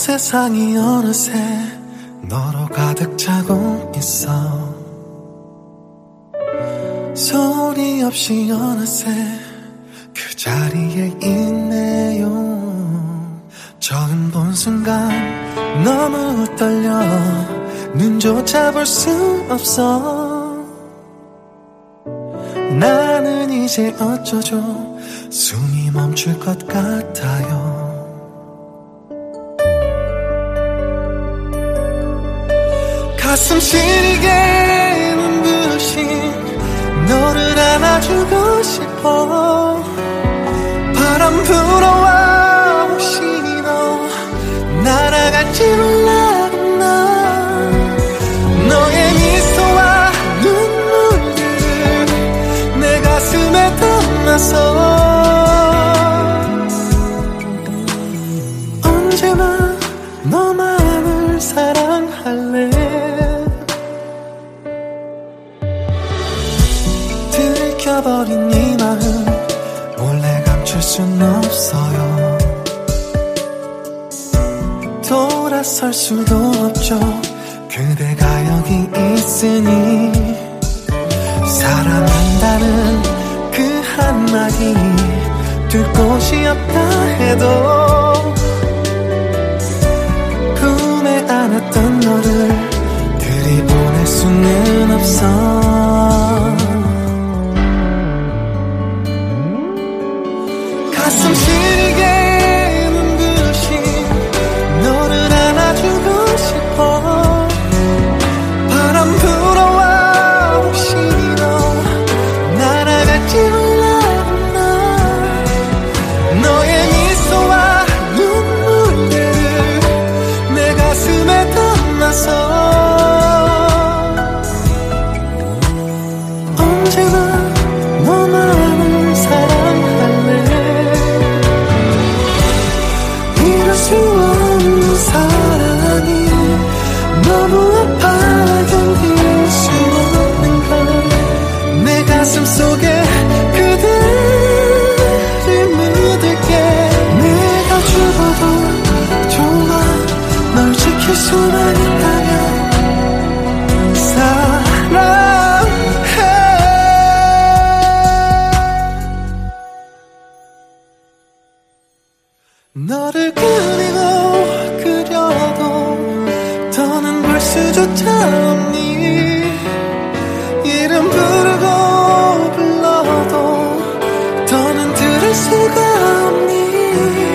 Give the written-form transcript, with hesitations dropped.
세상이 어느새 너로 가득 차고 있어. 소리 없이 어느새 그 자리에 있네요. 처음 본 순간 너무 떨려 눈조차 볼 수 없어. 나는 이제 어쩌죠 숨이 멈출 것 같아요. 가슴 시리게 눈부신 너를 안아주고 싶어. 바람 불어와 혹시 너 날아갈지 몰라. 나 너의 미소와 눈물들을 내 가슴에 담아서 언제나 너만을 사랑할래. 들켜버린 이 마음 몰래 감출 순 없어요. 돌아설 수도 없죠 그대가 여기 있으니. 사랑한다는 그 한마디 둘 곳이 없다 해도 품에 안았던 너를 들이보낼 수는 없어. 가슴 시리게 눈부신 너를 안아주고 싶어. 바람 불어와 혹시 너 날아갈지 몰라. 나 너의 미소와 눈물들을 내 가슴에 담아서 언제나 너만을 사랑할래. 이럴 수 없는 사랑이 너무 아파 견딜 수 없는 걸. 내 가슴 속에 그대를 묻을게. 내가 죽어도 좋아 널 지킬 수만 있다면 사랑해. 너를 그리고 그려도 더는 볼 수조차 없니. 이름 부르고 불러도 더는 들을 수가 없니.